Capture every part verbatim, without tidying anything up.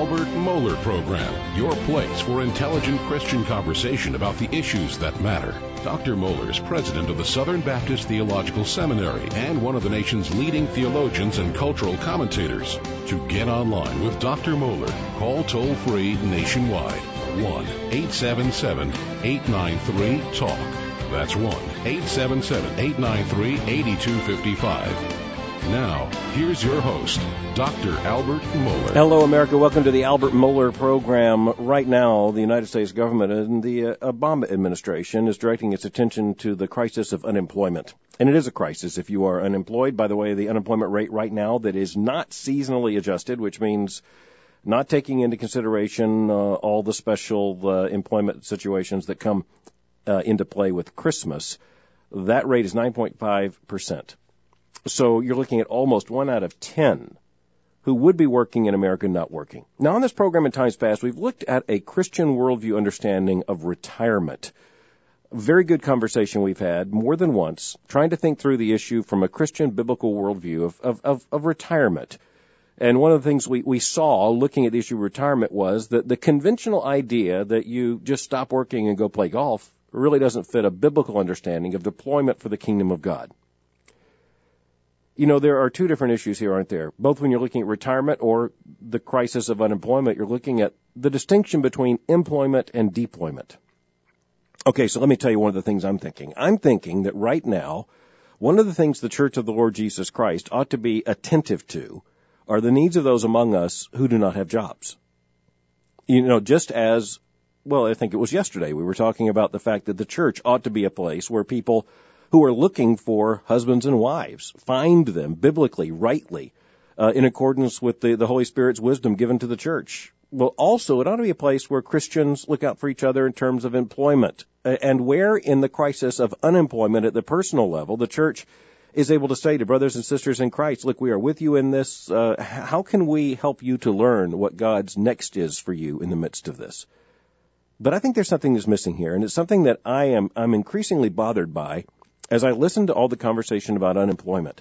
Albert Mohler Program, your place for intelligent Christian conversation about the issues that matter. Doctor Mohler is president of the Southern Baptist Theological Seminary and one of the nation's leading theologians and cultural commentators. To get online with Doctor Mohler, call toll-free nationwide, one eight seven seven, eight nine three, talk. That's one eight seven seven, eight nine three, eight two five five. Now, here's your host, Doctor Albert Mohler. Hello, America. Welcome to the Albert Mohler Program. Right now, the United States government and the uh, Obama administration is directing its attention to the crisis of unemployment. And it is a crisis if you are unemployed. By the way, the unemployment rate right now that is not seasonally adjusted, which means not taking into consideration uh, all the special uh, employment situations that come uh, into play with Christmas, that rate is nine point five percent. So you're looking at almost one out of ten who would be working in America not working. Now, on this program in times past, we've looked at a Christian worldview understanding of retirement. Very good conversation we've had more than once, trying to think through the issue from a Christian biblical worldview of, of, of, of retirement. And one of the things we, we saw looking at the issue of retirement was that the conventional idea that you just stop working and go play golf really doesn't fit a biblical understanding of deployment for the kingdom of God. You know, there are two different issues here, aren't there? Both when you're looking at retirement or the crisis of unemployment, you're looking at the distinction between employment and deployment. Okay, so let me tell you one of the things I'm thinking. I'm thinking that right now, one of the things the Church of the Lord Jesus Christ ought to be attentive to are the needs of those among us who do not have jobs. You know, just as, well, I think it was yesterday, we were talking about the fact that the church ought to be a place where people who are looking for husbands and wives find them biblically, rightly, uh, in accordance with the, the Holy Spirit's wisdom given to the church. Well, also, it ought to be a place where Christians look out for each other in terms of employment, and where in the crisis of unemployment at the personal level, the church is able to say to brothers and sisters in Christ, look, we are with you in this. Uh, how can we help you to learn what God's next is for you in the midst of this? But I think there's something that's missing here, and it's something that I am I'm increasingly bothered by as I listen to all the conversation about unemployment.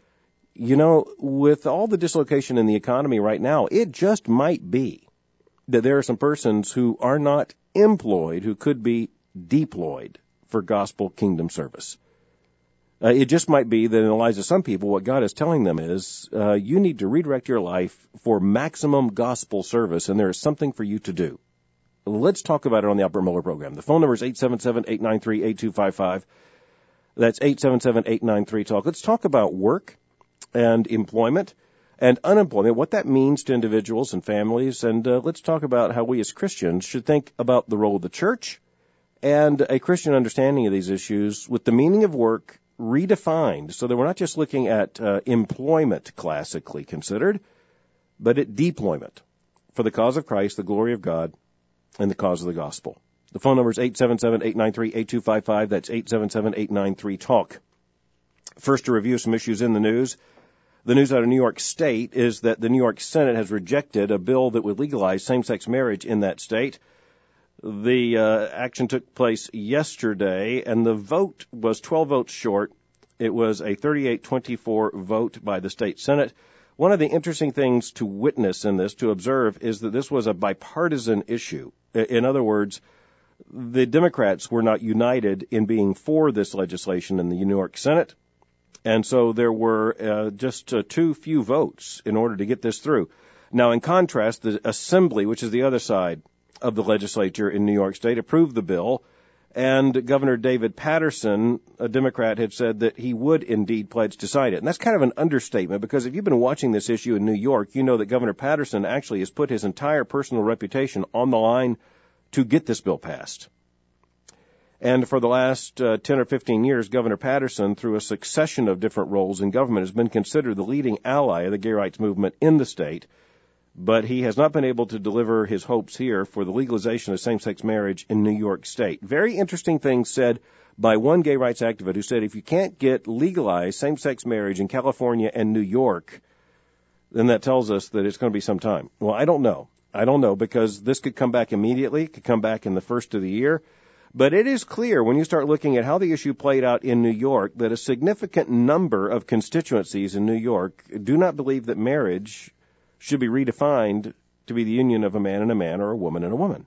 You know, with all the dislocation in the economy right now, it just might be that there are some persons who are not employed who could be deployed for gospel kingdom service. Uh, it just might be that in the lives of some people, what God is telling them is, uh, you need to redirect your life for maximum gospel service, and there is something for you to do. Let's talk about it on the Albert Mohler Program. The phone number is eight seven seven, eight nine three, eight two five five. That's eight seven seven, eight nine three, talk. Let's talk about work and employment and unemployment, what that means to individuals and families, and uh, let's talk about how we as Christians should think about the role of the church and a Christian understanding of these issues with the meaning of work redefined so that we're not just looking at uh, employment classically considered, but at deployment for the cause of Christ, the glory of God, and the cause of the gospel. The phone number is eight seven seven, eight nine three, eight two five five. That's eight seven seven, eight nine three, talk. First, to review some issues in the news. The news out of New York State is that the New York Senate has rejected a bill that would legalize same-sex marriage in that state. The uh, action took place yesterday, and the vote was twelve votes short. It was a thirty-eight twenty-four vote by the state Senate. One of the interesting things to witness in this, to observe, is that this was a bipartisan issue. In other words, the Democrats were not united in being for this legislation in the New York Senate, and so there were uh, just uh, too few votes in order to get this through. Now, in contrast, the Assembly, which is the other side of the legislature in New York State, approved the bill, and Governor David Paterson, a Democrat, had said that he would indeed pledge to sign it. And that's kind of an understatement, because if you've been watching this issue in New York, you know that Governor Paterson actually has put his entire personal reputation on the line to get this bill passed. And for the last uh, ten or fifteen years, Governor Paterson, through a succession of different roles in government, has been considered the leading ally of the gay rights movement in the state. But he has not been able to deliver his hopes here for the legalization of same-sex marriage in New York State. Very interesting things said by one gay rights activist who said if you can't get legalized same-sex marriage in California and New York, then that tells us that it's going to be some time. Well, I don't know. I don't know, because this could come back immediately, could come back in the first of the year. But it is clear when you start looking at how the issue played out in New York that a significant number of constituencies in New York do not believe that marriage should be redefined to be the union of a man and a man or a woman and a woman.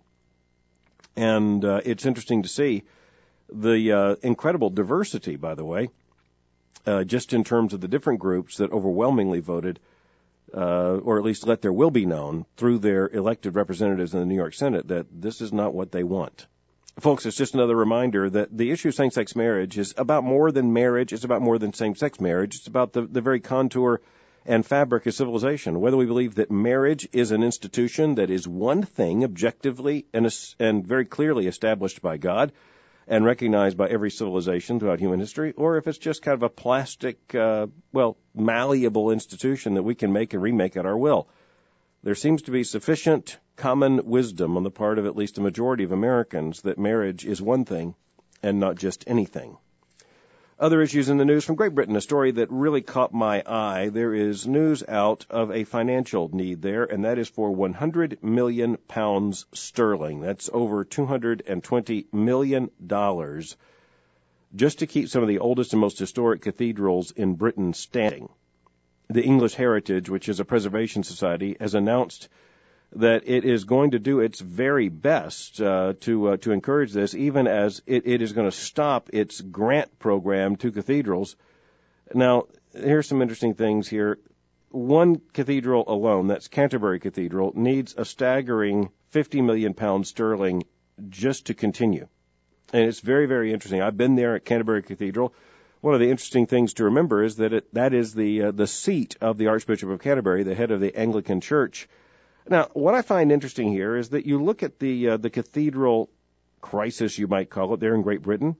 And uh, it's interesting to see the uh, incredible diversity, by the way, uh, just in terms of the different groups that overwhelmingly voted, uh, or at least let their will be known through their elected representatives in the New York Senate, that this is not what they want. Folks, it's just another reminder that the issue of same-sex marriage is about more than marriage. It's about more than same-sex marriage. It's about the, the very contour and fabric of civilization. Whether we believe that marriage is an institution that is one thing objectively and, and very clearly established by God and recognized by every civilization throughout human history, or if it's just kind of a plastic, uh, well, malleable institution that we can make and remake at our will. There seems to be sufficient common wisdom on the part of at least a majority of Americans that marriage is one thing and not just anything. Other issues in the news from Great Britain, a story that really caught my eye. There is news out of a financial need there, and that is for one hundred million pounds sterling. That's over two hundred twenty million dollars, just to keep some of the oldest and most historic cathedrals in Britain standing. The English Heritage, which is a preservation society, has announced that it is going to do its very best uh, to uh, to encourage this, even as it, it is going to stop its grant program to cathedrals. Now, here's some interesting things here. One cathedral alone, that's Canterbury Cathedral, needs a staggering fifty million pounds sterling just to continue. And it's very, very interesting. I've been there at Canterbury Cathedral. One of the interesting things to remember is that it, that is the uh, the seat of the Archbishop of Canterbury, the head of the Anglican Church. Now, what I find interesting here is that you look at the uh, the cathedral crisis, you might call it, there in Great Britain,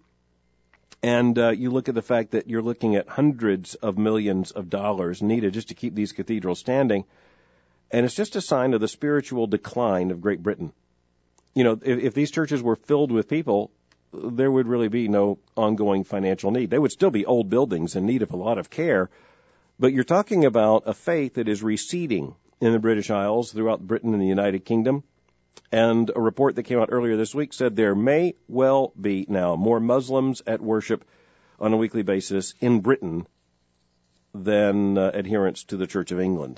and uh, you look at the fact that you're looking at hundreds of millions of dollars needed just to keep these cathedrals standing, and it's just a sign of the spiritual decline of Great Britain. You know, if, if these churches were filled with people, there would really be no ongoing financial need. They would still be old buildings in need of a lot of care, but you're talking about a faith that is receding in the British Isles, throughout Britain and the United Kingdom. And a report that came out earlier this week said there may well be now more Muslims at worship on a weekly basis in Britain than uh, adherents to the Church of England.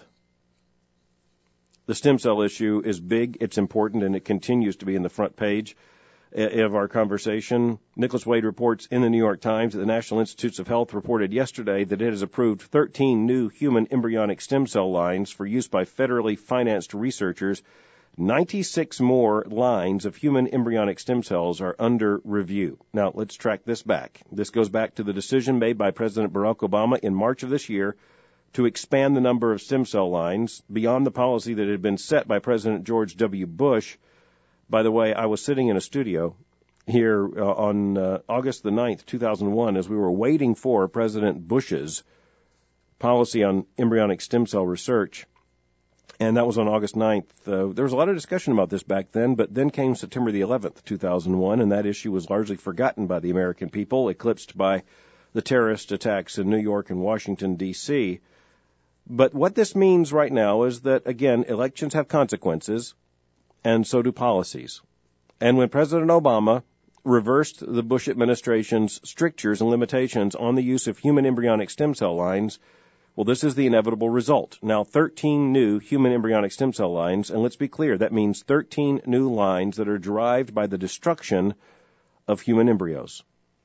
The stem cell issue is big, it's important, and it continues to be in the front page of our conversation. Nicholas Wade reports in the New York Times that the National Institutes of Health reported yesterday that it has approved thirteen new human embryonic stem cell lines for use by federally financed researchers. ninety-six more lines of human embryonic stem cells are under review. Now, let's track this back. This goes back to the decision made by President Barack Obama in March of this year to expand the number of stem cell lines beyond the policy that had been set by President George W. Bush. By the way, I was sitting in a studio here uh, on uh, August the ninth, two thousand one, as we were waiting for President Bush's policy on embryonic stem cell research. And that was on August ninth. Uh, there was a lot of discussion about this back then, but then came September the eleventh, two thousand one, and that issue was largely forgotten by the American people, eclipsed by the terrorist attacks in New York and Washington, D C But what this means right now is that, again, elections have consequences, and so do policies. And when President Obama reversed the Bush administration's strictures and limitations on the use of human embryonic stem cell lines, well, this is the inevitable result. Now, thirteen new human embryonic stem cell lines, and let's be clear, that means thirteen new lines that are derived by the destruction of human embryos.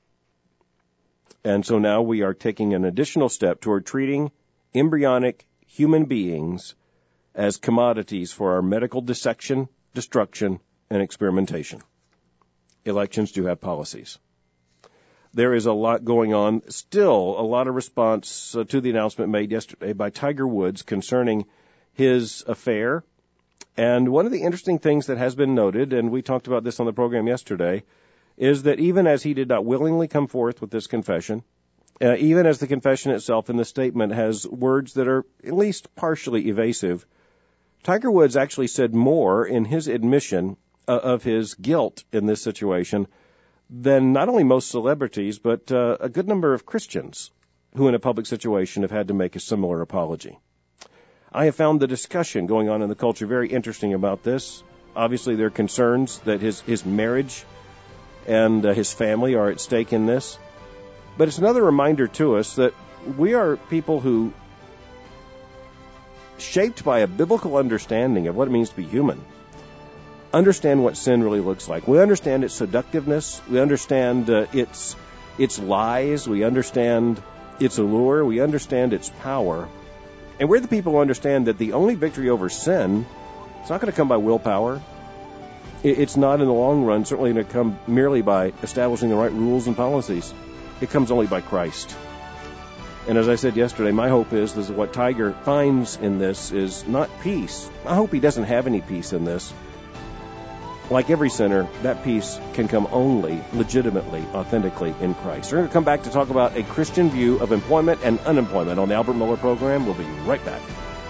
And so now we are taking an additional step toward treating embryonic human beings as commodities for our medical dissection, destruction, and experimentation. Elections do have policies. There is a lot going on. Still, a lot of response uh, to the announcement made yesterday by Tiger Woods concerning his affair. And one of the interesting things that has been noted, and we talked about this on the program yesterday, is that even as he did not willingly come forth with this confession, uh, even as the confession itself in the statement has words that are at least partially evasive, Tiger Woods actually said more in his admission uh, of his guilt in this situation than not only most celebrities, but uh, a good number of Christians who in a public situation have had to make a similar apology. I have found the discussion going on in the culture very interesting about this. Obviously, there are concerns that his, his marriage and uh, his family are at stake in this. But it's another reminder to us that we are people who shaped by a biblical understanding of what it means to be human, understand what sin really looks like. We understand its seductiveness. We understand uh, its its lies. We understand its allure. We understand its power. And we're the people who understand that the only victory over sin, it's not going to come by willpower. It's not in the long run certainly going to come merely by establishing the right rules and policies. It comes only by Christ. And as I said yesterday, my hope is, is that what Tiger finds in this is not peace. I hope he doesn't have any peace in this. Like every sinner, that peace can come only legitimately, authentically in Christ. We're going to come back to talk about a Christian view of employment and unemployment on the Albert Mohler program. We'll be right back.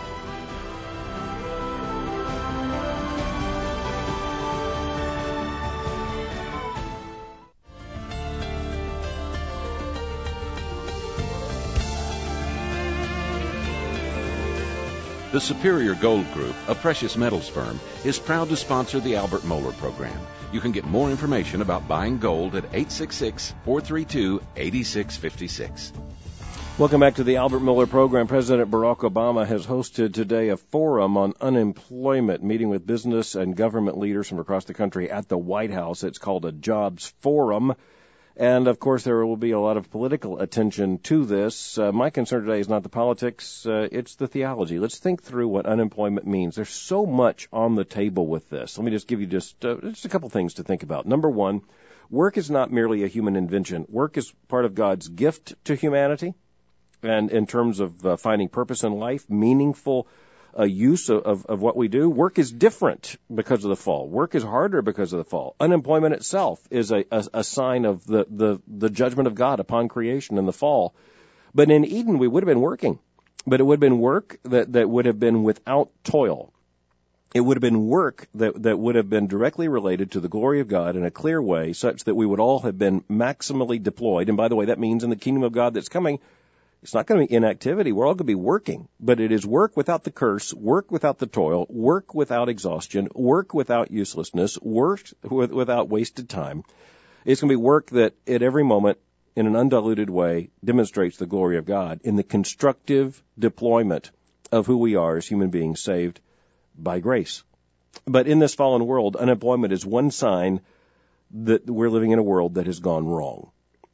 The Superior Gold Group, a precious metals firm, is proud to sponsor the Albert Mohler program. You can get more information about buying gold at eight six six, four three two, eight six five six. Welcome back to the Albert Mohler program. President Barack Obama has hosted today a forum on unemployment, meeting with business and government leaders from across the country at the White House. It's called a Jobs Forum. And, of course, there will be a lot of political attention to this. Uh, my concern today is not the politics, uh, it's the theology. Let's think through what unemployment means. There's so much on the table with this. Let me just give you just, uh, just a couple things to think about. Number one, work is not merely a human invention. Work is part of God's gift to humanity. And in terms of uh, finding purpose in life, meaningful a use of, of, of what we do. Work is different because of the fall. Work is harder because of the fall. Unemployment itself is a, a, a sign of the, the, the judgment of God upon creation in the fall. But in Eden, we would have been working. But it would have been work that, that would have been without toil. It would have been work that, that would have been directly related to the glory of God in a clear way, such that we would all have been maximally deployed. And by the way, that means in the kingdom of God that's coming, it's not going to be inactivity. We're all going to be working, but it is work without the curse, work without the toil, work without exhaustion, work without uselessness, work with, without wasted time. It's going to be work that at every moment, in an undiluted way, demonstrates the glory of God in the constructive deployment of who we are as human beings saved by grace. But in this fallen world, unemployment is one sign that we're living in a world that has gone wrong.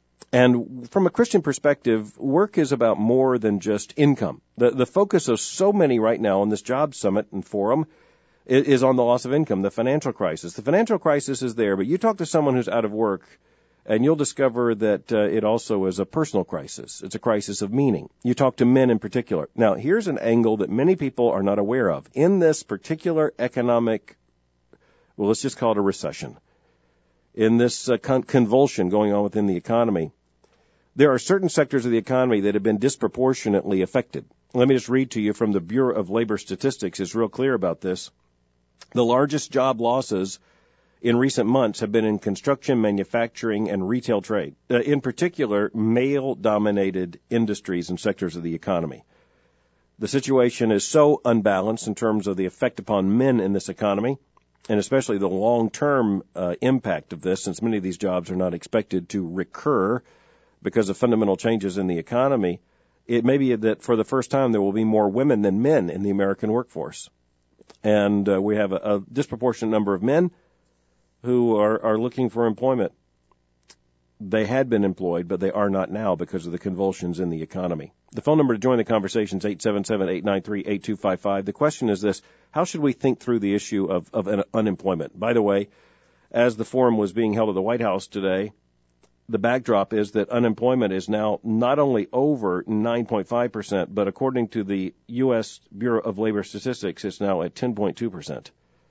And from a Christian perspective, work is about more than just income. The, the focus of so many right now on this job summit and forum is, is on the loss of income, the financial crisis. The financial crisis is there, but you talk to someone who's out of work, and you'll discover that uh, it also is a personal crisis. It's a crisis of meaning. You talk to men in particular. Now, here's an angle that many people are not aware of. In this particular economic, well, let's just call it a recession, in this uh, con- convulsion going on within the economy, there are certain sectors of the economy that have been disproportionately affected. Let me just read to you from the Bureau of Labor Statistics. It's real clear about this. The largest job losses in recent months have been in construction, manufacturing, and retail trade. Uh, in particular, male-dominated industries and sectors of the economy. The situation is so unbalanced in terms of the effect upon men in this economy, and especially the long-term uh, impact of this, since many of these jobs are not expected to recur because of fundamental changes in the economy. It may be that for the first time there will be more women than men in the American workforce. And uh, we have a, a disproportionate number of men who are, are looking for employment. They had been employed, but they are not now because of the convulsions in the economy. The phone number to join the conversation is eight seven seven, eight nine three, eight two five five. The question is this: how should we think through the issue of, of un- unemployment? By the way, as the forum was being held at the White House today, the backdrop is that unemployment is now not only over nine point five percent, but according to the U S Bureau of Labor Statistics, it's now at ten point two percent.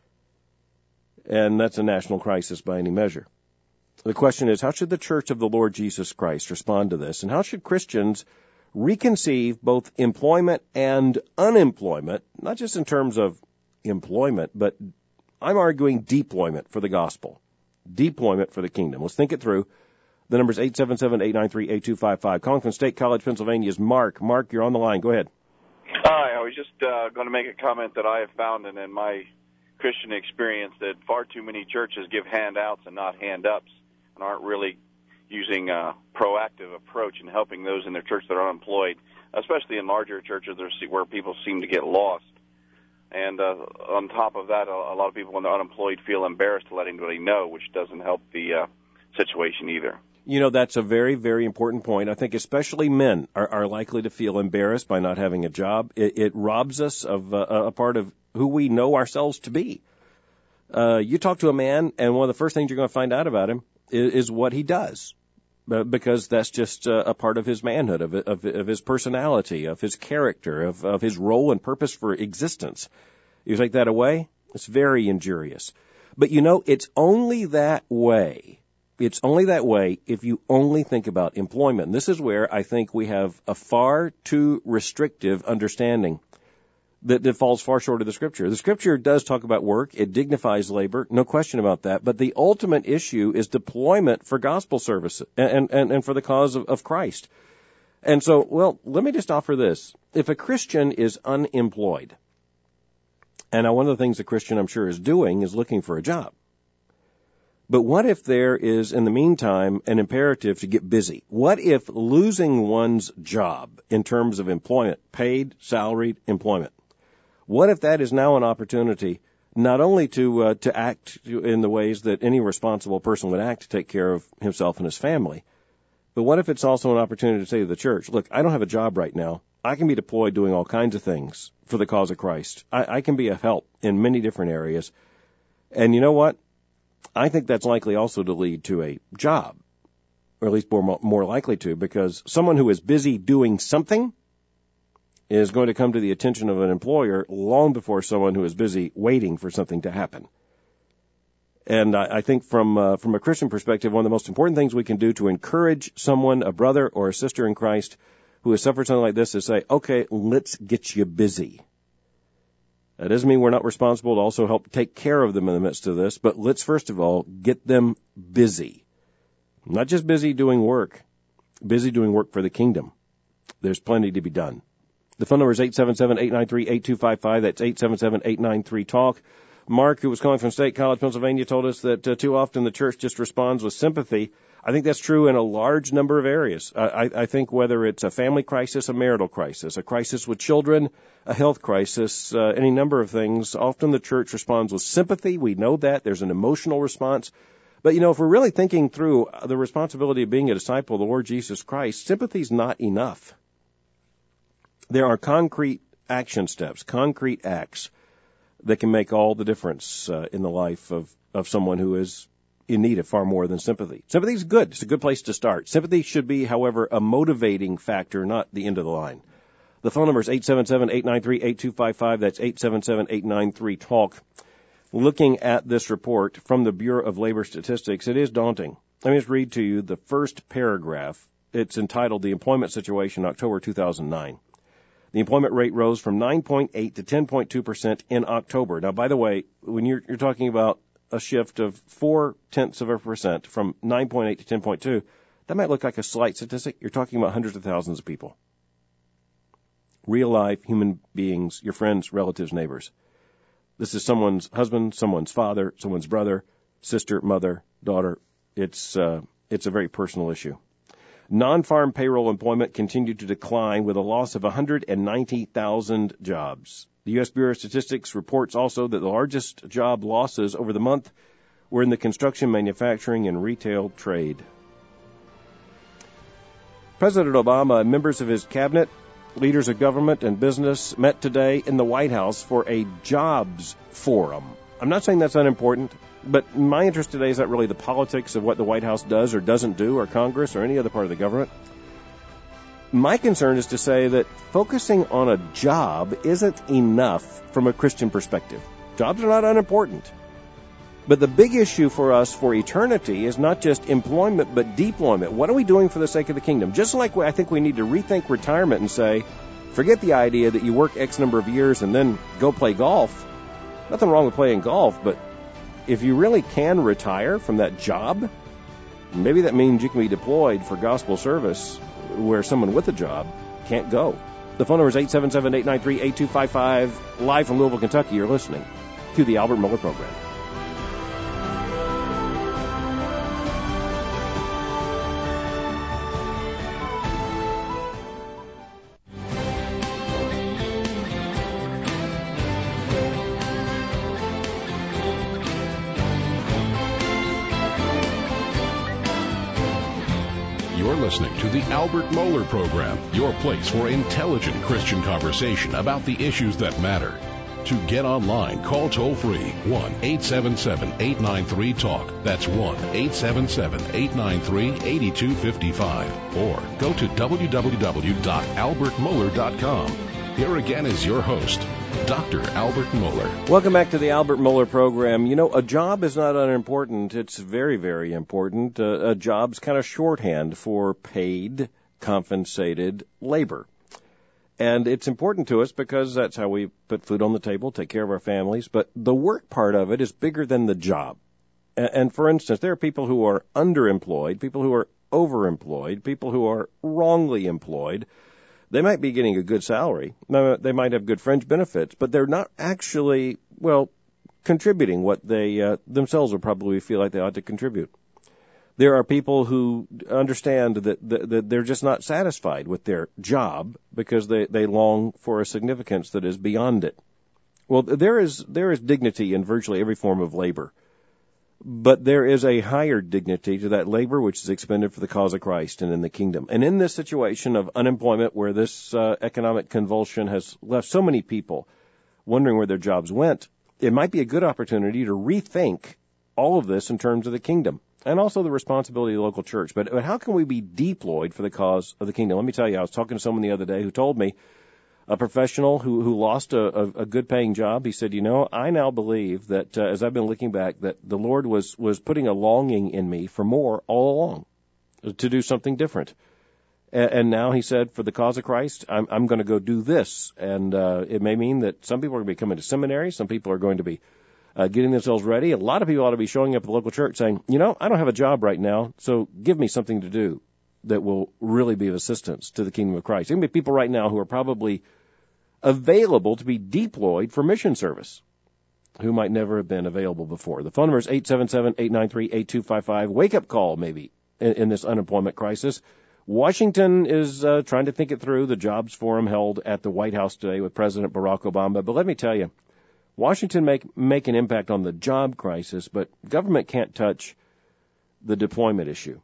And that's a national crisis by any measure. The question is, how should the Church of the Lord Jesus Christ respond to this? And how should Christians reconceive both employment and unemployment, not just in terms of employment, but I'm arguing deployment for the gospel, deployment for the kingdom. Let's think it through. The number is eight seven seven, eight nine three, eight two five five. Calling from State College, Pennsylvania is Mark. Mark, you're on the line. Go ahead. Hi, I was just uh, going to make a comment that I have found in, in my Christian experience that far too many churches give handouts and not hand-ups and aren't really using a proactive approach in helping those in their church that are unemployed, especially in larger churches where people seem to get lost. And uh, on top of that, a, a lot of people, when they're unemployed, feel embarrassed to let anybody know, which doesn't help the uh, situation either. You know, that's a very, very important point. I think especially men are, are likely to feel embarrassed by not having a job. It, it robs us of uh, a part of who we know ourselves to be. Uh, you talk to a man, and one of the first things you're going to find out about him is, is what he does, uh, because that's just uh, a part of his manhood, of, of, of his personality, of his character, of, of his role and purpose for existence. You take that away, it's very injurious. But, you know, it's only that way. It's only that way if you only think about employment. And this is where I think we have a far too restrictive understanding that, that falls far short of the Scripture. The Scripture does talk about work. It dignifies labor, no question about that. But the ultimate issue is deployment for gospel service and, and, and for the cause of, of Christ. And so, well, let me just offer this. If a Christian is unemployed, and now one of the things a Christian, I'm sure, is doing is looking for a job. But what if there is, in the meantime, an imperative to get busy? What if losing one's job in terms of employment, paid, salaried employment, what if that is now an opportunity not only to uh, to act in the ways that any responsible person would act to take care of himself and his family, but what if it's also an opportunity to say to the church, look, I don't have a job right now. I can be deployed doing all kinds of things for the cause of Christ. I, I can be a help in many different areas. And you know what? I think that's likely also to lead to a job, or at least more, more likely to, because someone who is busy doing something is going to come to the attention of an employer long before someone who is busy waiting for something to happen. And I, I think from uh, from a Christian perspective, one of the most important things we can do to encourage someone, a brother or a sister in Christ, who has suffered something like this is say, okay, let's get you busy. That doesn't mean we're not responsible to also help take care of them in the midst of this, but let's first of all get them busy. Not just busy doing work, busy doing work for the kingdom. There's plenty to be done. The phone number is eight seven seven, eight nine three, eight two five five. That's eight seven seven, eight nine three, talk. Mark, who was calling from State College, Pennsylvania, told us that uh, too often the church just responds with sympathy. I think that's true in a large number of areas. I, I think whether it's a family crisis, a marital crisis, a crisis with children, a health crisis, uh, any number of things, often the church responds with sympathy. We know that. There's an emotional response. But, you know, if we're really thinking through the responsibility of being a disciple of the Lord Jesus Christ, sympathy's not enough. There are concrete action steps, concrete acts that can make all the difference uh, in the life of, of someone who is in need of far more than sympathy. Sympathy is good. It's a good place to start. Sympathy should be, however, a motivating factor, not the end of the line. The phone number is eight seven seven, eight nine three, eight two five five. That's eight seven seven, eight nine three, talk. Looking at this report from the Bureau of Labor Statistics, it is daunting. Let me just read to you the first paragraph. It's entitled The Employment Situation, October two thousand nine. The employment rate rose from nine point eight to ten point two percent in October. Now, by the way, when you're, you're talking about a shift of four-tenths of a percent from nine point eight to ten point two, that might look like a slight statistic. You're talking about hundreds of thousands of people. Real life human beings, your friends, relatives, neighbors. This is someone's husband, someone's father, someone's brother, sister, mother, daughter. It's uh, it's a very personal issue. Non-farm payroll employment continued to decline with a loss of one hundred ninety thousand jobs. The U S Bureau of Statistics reports also that the largest job losses over the month were in the construction, manufacturing, and retail trade. President Obama and members of his cabinet, leaders of government and business met today in the White House for a jobs forum. I'm not saying that's unimportant, but my interest today is not really the politics of what the White House does or doesn't do, or Congress or any other part of the government. My concern is to say that focusing on a job isn't enough from a Christian perspective. Jobs are not unimportant. But the big issue for us for eternity is not just employment, but deployment. What are we doing for the sake of the kingdom? Just like I think we need to rethink retirement and say, forget the idea that you work X number of years and then go play golf. Nothing wrong with playing golf, but if you really can retire from that job, maybe that means you can be deployed for gospel service where someone with a job can't go. The phone number is eight seven seven, eight nine three, eight two five five. Live from Louisville, Kentucky, you're listening to the Albert Mohler Program. You're listening to the Albert Mohler Program, your place for intelligent Christian conversation about the issues that matter. To get online, call toll-free one eight seven seven, eight nine three, talk. That's one eight seven seven, eight nine three, eight two five five. Or go to w w w dot albert mohler dot com. Here again is your host, Doctor Albert Mohler. Welcome back to the Albert Mohler Program. You know, a job is not unimportant. It's very, very important. Uh, a job's kind of shorthand for paid, compensated labor. And it's important to us because that's how we put food on the table, take care of our families. But the work part of it is bigger than the job. And, and for instance, there are people who are underemployed, people who are overemployed, people who are wrongly employed. They might be getting a good salary. They might have good fringe benefits, but they're not actually, well, contributing what they uh, themselves would probably feel like they ought to contribute. There are people who understand that, that, that they're just not satisfied with their job because they, they long for a significance that is beyond it. Well, there is there is dignity in virtually every form of labor. But there is a higher dignity to that labor which is expended for the cause of Christ and in the kingdom. And in this situation of unemployment where this uh, economic convulsion has left so many people wondering where their jobs went, it might be a good opportunity to rethink all of this in terms of the kingdom and also the responsibility of the local church. But, but how can we be deployed for the cause of the kingdom? Let me tell you, I was talking to someone the other day who told me, a professional who, who lost a, a, a good-paying job, he said, you know, I now believe that, uh, as I've been looking back, that the Lord was, was putting a longing in me for more all along, to do something different. And, and now, he said, for the cause of Christ, I'm, I'm going to go do this. And uh, it may mean that some people are going to be coming to seminary, some people are going to be uh, getting themselves ready. A lot of people ought to be showing up at the local church saying, you know, I don't have a job right now, so give me something to do that will really be of assistance to the kingdom of Christ. There can be people right now who are probably available to be deployed for mission service who might never have been available before. The phone number is eight seven seven, eight nine three, eight two five five. Wake-up call, maybe, in, in this unemployment crisis. Washington is uh, trying to think it through. The jobs forum held at the White House today with President Barack Obama. But let me tell you, Washington make make an impact on the job crisis, but government can't touch the deployment issue.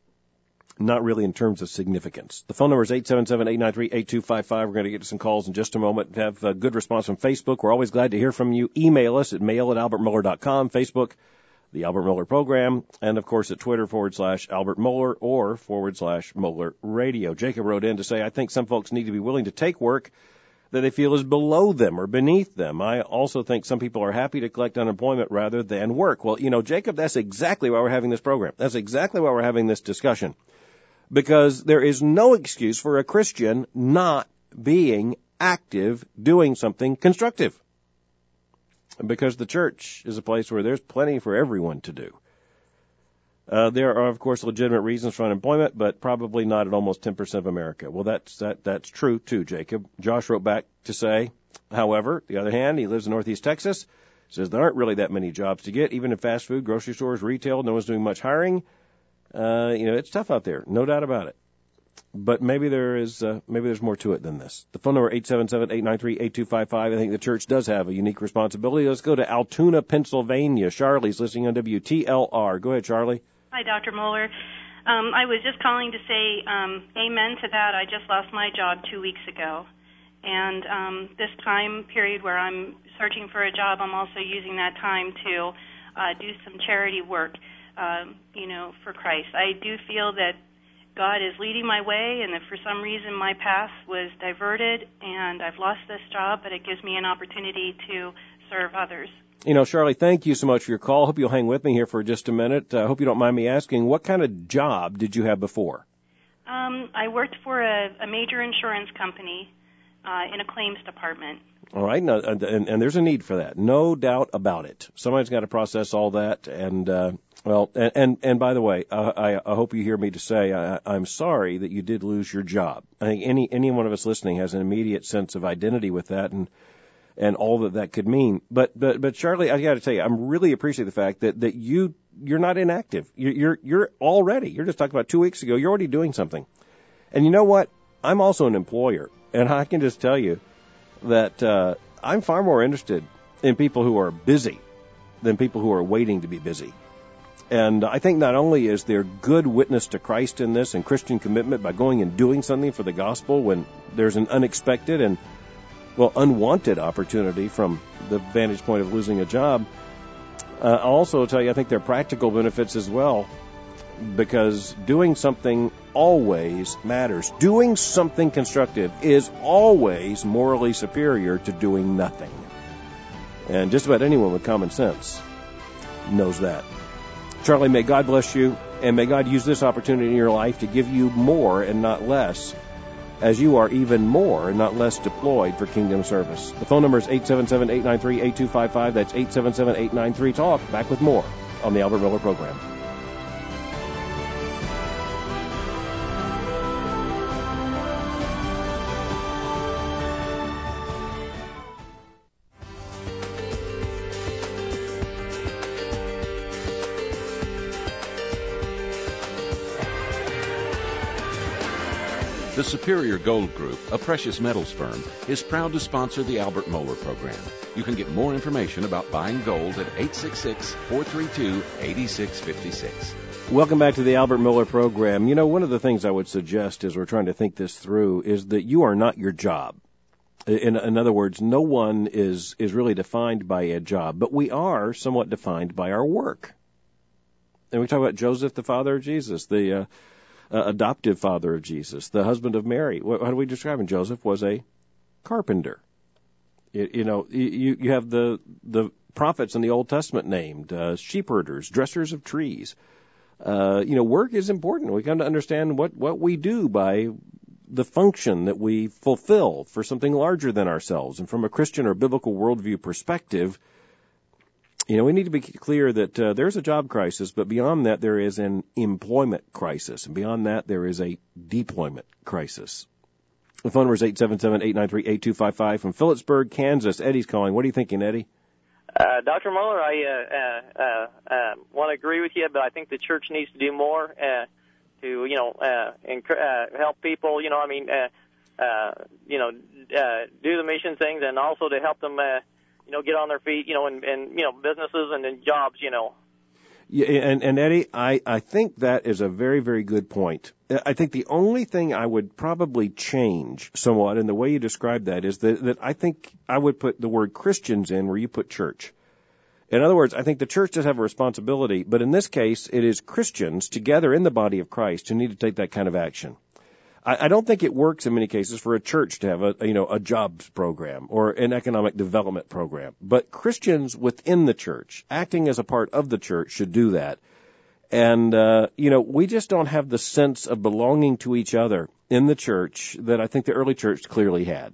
Not really in terms of significance. The phone number is eight seven seven, eight nine three, eight two five five. We're going to get to some calls in just a moment. Have a good response from Facebook. We're always glad to hear from you. Email us at mail at albert mohler dot com. Facebook, the Albert Mohler Program. And, of course, at Twitter forward slash Albert Mohler or forward slash Mohler Radio. Jacob wrote in to say, I think some folks need to be willing to take work that they feel is below them or beneath them. I also think some people are happy to collect unemployment rather than work. Well, you know, Jacob, that's exactly why we're having this program. That's exactly why we're having this discussion. Because there is no excuse for a Christian not being active, doing something constructive. Because the church is a place where there's plenty for everyone to do. Uh, there are, of course, legitimate reasons for unemployment, but probably not at almost ten percent of America. Well, that's that that's true, too, Jacob. Josh wrote back to say, however, the other hand, he lives in Northeast Texas, says there aren't really that many jobs to get, even in fast food, grocery stores, retail, no one's doing much hiring. Uh, you know, it's tough out there, no doubt about it. But maybe there is, uh, maybe there's more to it than this. The phone number eight seven seven, eight nine three, eight two five five. I think the church does have a unique responsibility. Let's go to Altoona, Pennsylvania. Charlie's listening on W T L R. Go ahead, Charlie. Hi, Doctor Mohler. Um, I was just calling to say um, amen to that. I just lost my job two weeks ago. And um, this time period where I'm searching for a job, I'm also using that time to uh, do some charity work. Um, you know, for Christ. I do feel that God is leading my way, and that for some reason my path was diverted, and I've lost this job, but it gives me an opportunity to serve others. You know, Charlie, thank you so much for your call. Hope you'll hang with me here for just a minute. I uh, hope you don't mind me asking, what kind of job did you have before? Um, I worked for a, a major insurance company uh, in a claims department. All right, now, and, and there's a need for that, no doubt about it. Somebody's got to process all that, and uh, well, and, and and by the way, uh, I, I hope you hear me to say I, I'm sorry that you did lose your job. I think any any one of us listening has an immediate sense of identity with that, and and all that that could mean. But but but Charlie, I got to tell you, I'm really appreciate the fact that that you you're not inactive. You're you're you're already. You're just talking about two weeks ago. You're already doing something, and you know what? I'm also an employer, and I can just tell you that uh, I'm far more interested in people who are busy than people who are waiting to be busy. And I think not only is there good witness to Christ in this and Christian commitment by going and doing something for the gospel when there's an unexpected and, well, unwanted opportunity from the vantage point of losing a job, uh, I'll also tell you I think there are practical benefits as well, because doing something always matters. Doing something constructive is always morally superior to doing nothing. And just about anyone with common sense knows that. Charlie, may God bless you, and may God use this opportunity in your life to give you more and not less, as you are even more and not less deployed for kingdom service. The phone number is eight seven seven, eight nine three, eight two five five. That's eight seven seven, eight nine three, talk. Back with more on the Albert Miller Program. The Superior Gold Group, a precious metals firm, is proud to sponsor the Albert Mohler program. You can get more information about buying gold at eight six six, four three two, eight six five six. Welcome back to the Albert Mohler program. You know, one of the things I would suggest as we're trying to think this through is that you are not your job. In, in other words, no one is, is really defined by a job, but we are somewhat defined by our work. And we talk about Joseph, the father of Jesus, the uh, Uh, adoptive father of Jesus, the husband of Mary. What, how do we describe him? Joseph was a carpenter. You, you know, you, you have the the prophets in the Old Testament named uh, sheep herders, dressers of trees. Uh, you know, work is important. We come to understand what, what we do by the function that we fulfill for something larger than ourselves. And from a Christian or biblical worldview perspective, you know, we need to be clear that uh, there's a job crisis, but beyond that there is an employment crisis. And beyond that there is a deployment crisis. The phone number is eight seven seven, eight nine three, eight two five five from Phillipsburg, Kansas. Eddie's calling. What are you thinking, Eddie? Uh, Doctor Mohler, I uh, uh, uh, uh, want to agree with you, but I think the church needs to do more uh, to, you know, uh, enc- uh, help people, you know, I mean, uh, uh, you know, uh, do the mission things and also to help them uh, you know, get on their feet, you know, and, and you know, businesses and, and jobs, you know. Yeah, and, and Eddie, I, I think that is a very, very good point. I think the only thing I would probably change somewhat in the way you describe that is that, that I think I would put the word Christians in where you put church. In other words, I think the church does have a responsibility, but in this case, it is Christians together in the body of Christ who need to take that kind of action. I don't think it works in many cases for a church to have a, you know, a jobs program or an economic development program. But Christians within the church, acting as a part of the church, should do that. And, uh, you know, we just don't have the sense of belonging to each other in the church that I think the early church clearly had.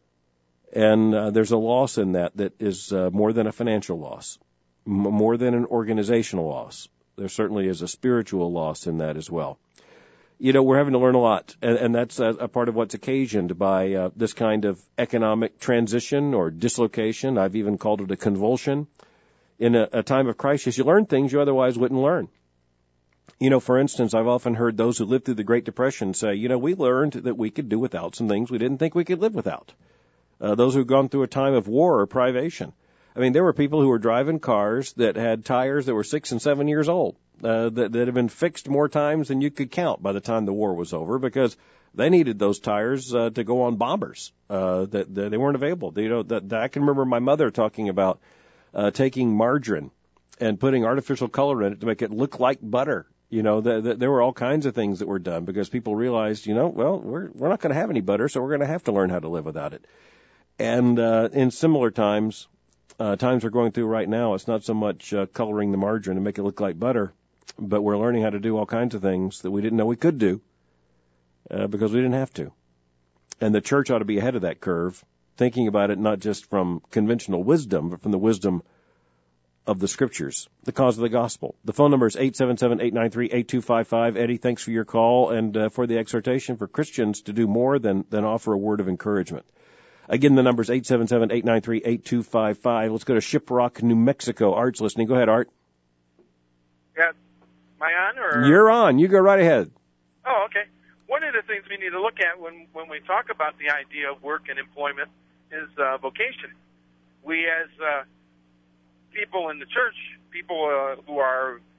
And uh, there's a loss in that that is uh, more than a financial loss, m- more than an organizational loss. There certainly is a spiritual loss in that as well. You know, we're having to learn a lot, and, and that's a, a part of what's occasioned by uh, this kind of economic transition or dislocation. I've even called it a convulsion. In a, a time of crisis, you learn things you otherwise wouldn't learn. You know, for instance, I've often heard those who lived through the Great Depression say, you know, we learned that we could do without some things we didn't think we could live without. Uh, those who've gone through a time of war or privation. I mean, there were people who were driving cars that had tires that were six and seven years old. Uh, that, that had been fixed more times than you could count by the time the war was over because they needed those tires uh, to go on bombers uh, that, that they weren't available. You know, that, that I can remember my mother talking about uh, taking margarine and putting artificial color in it to make it look like butter. You know, the, the, there were all kinds of things that were done because people realized, you know, well, we're we're not going to have any butter, so we're going to have to learn how to live without it. And uh, in similar times, uh, times we're going through right now, it's not so much uh, coloring the margarine to make it look like butter, but we're learning how to do all kinds of things that we didn't know we could do uh, because we didn't have to. And the church ought to be ahead of that curve, thinking about it not just from conventional wisdom, but from the wisdom of the Scriptures, the cause of the gospel. The phone number is eight seven seven, eight nine three, eight two five five. Eddie, thanks for your call and uh, for the exhortation for Christians to do more than, than offer a word of encouragement. Again, the number is eight seven seven, eight nine three, eight two five five. Let's go to Shiprock, New Mexico. Art's listening. Go ahead, Art. Yeah. Am I on? Or? You're on. You go right ahead. Oh, okay. One of the things we need to look at when, when we talk about the idea of work and employment is uh, vocation. We as uh, people in the church, people uh, who are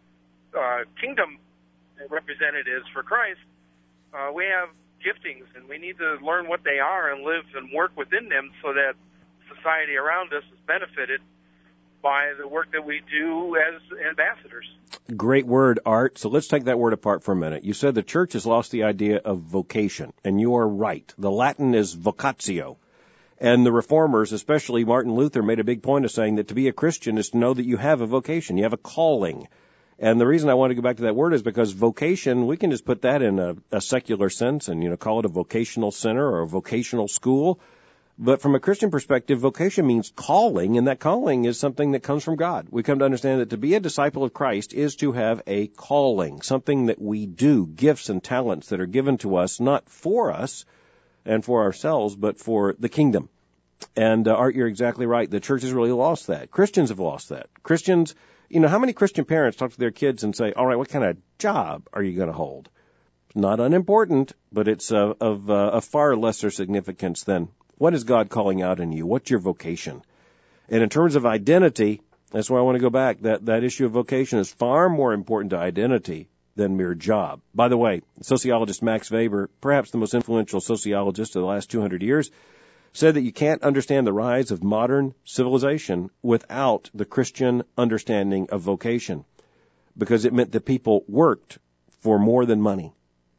uh, kingdom representatives for Christ, uh, we have giftings, and we need to learn what they are and live and work within them so that society around us is benefited by the work that we do as ambassadors. Great word, Art. So let's take that word apart for a minute. You said the church has lost the idea of vocation, and you are right. The Latin is vocatio. And the reformers, especially Martin Luther, made a big point of saying that to be a Christian is to know that you have a vocation, you have a calling. And the reason I want to go back to that word is because vocation, we can just put that in a, a secular sense and, you know, call it a vocational center or a vocational school. But from a Christian perspective, vocation means calling, and that calling is something that comes from God. We come to understand that to be a disciple of Christ is to have a calling, something that we do, gifts and talents that are given to us, not for us and for ourselves, but for the kingdom. And, uh, Art, you're exactly right. The church has really lost that. Christians have lost that. Christians, you know, how many Christian parents talk to their kids and say, all right, what kind of job are you going to hold? Not unimportant, but it's uh, of uh, a far lesser significance than what is God calling out in you? What's your vocation? And in terms of identity, that's where I want to go back. That, that issue of vocation is far more important to identity than mere job. By the way, sociologist Max Weber, perhaps the most influential sociologist of the last two hundred years, said that you can't understand the rise of modern civilization without the Christian understanding of vocation, because it meant that people worked for more than money.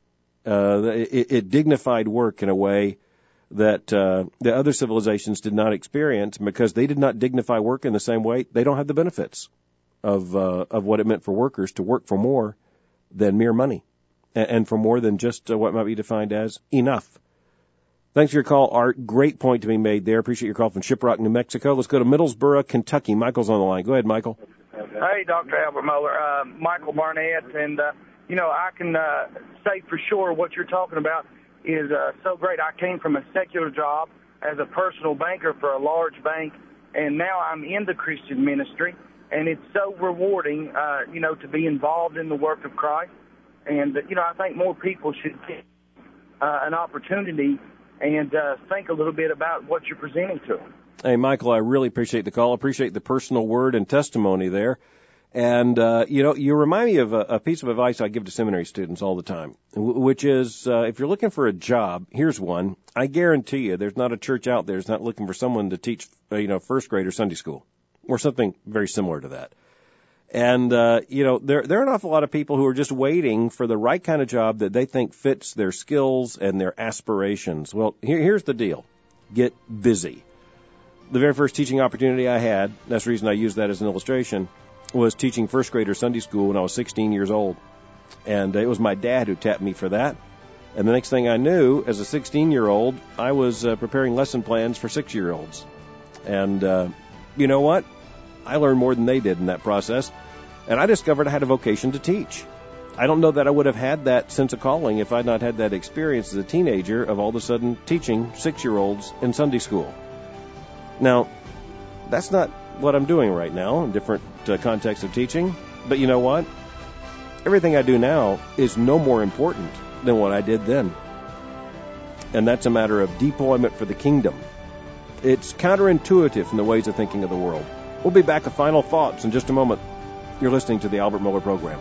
Uh, it, it dignified work in a way that uh, the other civilizations did not experience, because they did not dignify work in the same way. They don't have the benefits of uh, of what it meant for workers to work for more than mere money, and, and for more than just uh, what might be defined as enough. Thanks for your call, Art. Great point to be made there. Appreciate your call from Shiprock, New Mexico. Let's go to Middlesboro, Kentucky. Michael's on the line. Go ahead, Michael. Hey, Doctor Albert Mohler. Uh, Michael Barnett. And, uh, you know, I can uh, say for sure what you're talking about is uh, so great. I came from a secular job as a personal banker for a large bank, and now I'm in the Christian ministry. And it's so rewarding, uh, you know, to be involved in the work of Christ. And, you know, I think more people should get uh, an opportunity and uh, think a little bit about what you're presenting to them. Hey, Michael, I really appreciate the call. Appreciate the personal word and testimony there. And, uh, you know, you remind me of a, a piece of advice I give to seminary students all the time, which is uh, if you're looking for a job, here's one. I guarantee you there's not a church out there that's not looking for someone to teach, uh, you know, first grade or Sunday school or something very similar to that. And, uh, you know, there, there are an awful lot of people who are just waiting for the right kind of job that they think fits their skills and their aspirations. Well, here, here's the deal. Get busy. The very first teaching opportunity I had, that's the reason I used that as an illustration, was teaching first grader Sunday school when I was sixteen years old. And it was my dad who tapped me for that. And the next thing I knew, as a sixteen-year-old, I was uh, preparing lesson plans for six-year-olds. And uh, you know what? I learned more than they did in that process. And I discovered I had a vocation to teach. I don't know that I would have had that sense of calling if I'd not had that experience as a teenager of all of a sudden teaching six-year-olds in Sunday school. Now, that's not what I'm doing right now in different uh, contexts of teaching. But you know what? Everything I do now is no more important than what I did then. And that's a matter of deployment for the kingdom. It's counterintuitive in the ways of thinking of the world. We'll be back with final thoughts in just a moment. You're listening to the Albert Mohler Program.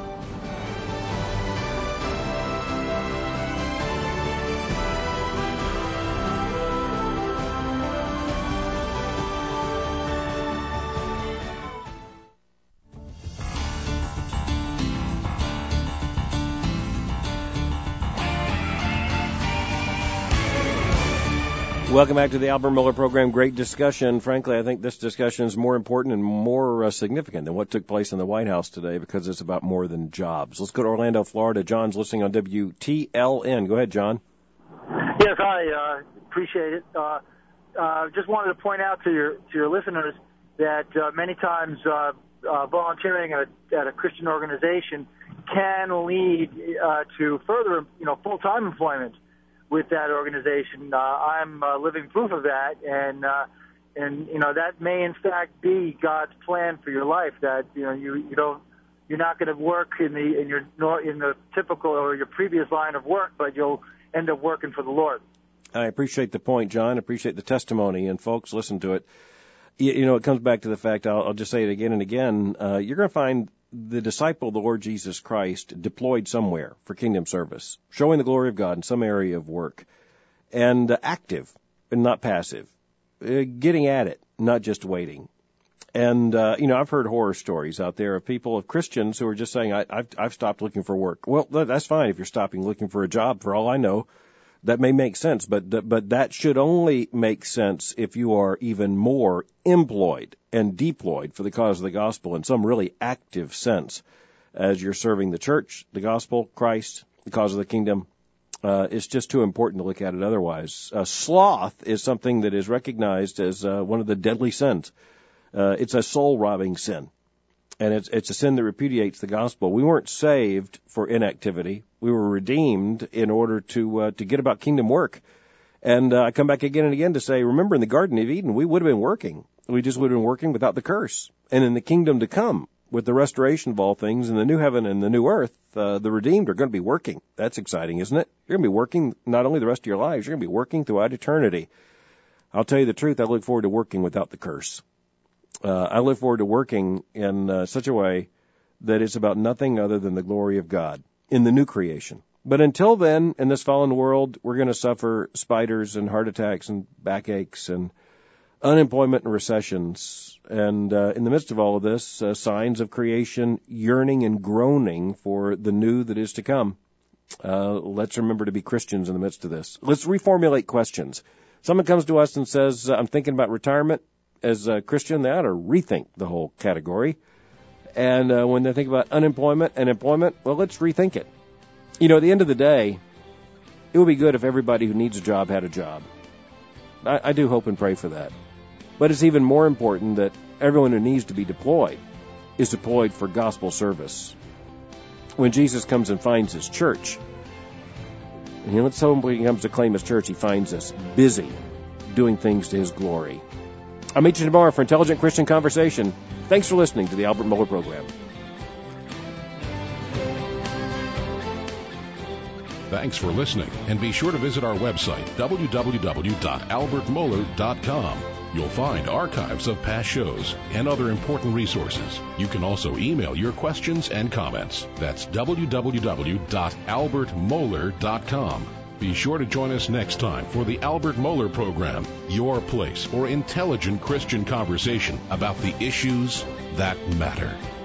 Welcome back to the Albert Mohler Program. Great discussion. Frankly, I think this discussion is more important and more uh, significant than what took place in the White House today, because it's about more than jobs. Let's go to Orlando, Florida. John's listening on W T L N. Go ahead, John. Yes, I uh, appreciate it. Uh, uh, just wanted to point out to your to your listeners that uh, many times uh, uh, volunteering at a, at a Christian organization can lead uh, to further, you know, full-time employment with that organization. Uh, I'm uh, living proof of that, and uh, and you know that may in fact be God's plan for your life. That you know you you don't you're not going to work in the in your in the typical or your previous line of work, but you'll end up working for the Lord. I appreciate the point, John. I appreciate the testimony, and folks, listen to it. You, you know, it comes back to the fact. I'll, I'll just say it again and again. Uh, you're going to find the disciple of the Lord Jesus Christ deployed somewhere for kingdom service, showing the glory of God in some area of work, and uh, active and not passive, uh, getting at it, not just waiting. And, uh, you know, I've heard horror stories out there of people, of Christians who are just saying, I, I've, I've stopped looking for work. Well, that's fine if you're stopping looking for a job. For all I know, that may make sense, but, but that should only make sense if you are even more employed and deployed for the cause of the gospel in some really active sense as you're serving the church, the gospel, Christ, the cause of the kingdom. Uh, it's just too important to look at it otherwise. Uh, sloth is something that is recognized as uh, one of the deadly sins. Uh, it's a soul-robbing sin, and it's it's a sin that repudiates the gospel. We weren't saved for inactivity. We were redeemed in order to uh, to get about kingdom work. And uh, I come back again and again to say, remember, in the Garden of Eden, we would have been working. We just would have been working without the curse. And in the kingdom to come, with the restoration of all things, in the new heaven and the new earth, uh, the redeemed are going to be working. That's exciting, isn't it? You're going to be working not only the rest of your lives, you're going to be working throughout eternity. I'll tell you the truth, I look forward to working without the curse. Uh, I look forward to working in uh, such a way that it's about nothing other than the glory of God in the new creation. But until then, in this fallen world, we're going to suffer spiders and heart attacks and backaches and unemployment and recessions. And uh, in the midst of all of this, uh, signs of creation yearning and groaning for the new that is to come. Uh, let's remember to be Christians in the midst of this. Let's reformulate questions. Someone comes to us and says, I'm thinking about retirement. As a Christian, they ought to rethink the whole category. And uh, when they think about unemployment and employment, well, let's rethink it. You know, at the end of the day, it would be good if everybody who needs a job had a job. I, I do hope and pray for that. But it's even more important that everyone who needs to be deployed is deployed for gospel service. When Jesus comes and finds his church, and you know, when he comes to claim his church, he finds us busy doing things to his glory. I'll meet you tomorrow for Intelligent Christian Conversation. Thanks for listening to the Albert Mohler Program. Thanks for listening, and be sure to visit our website, w w w dot albert mohler dot com. You'll find archives of past shows and other important resources. You can also email your questions and comments. That's w w w dot albert mohler dot com. Be sure to join us next time for the Albert Mohler Program, your place for intelligent Christian conversation about the issues that matter.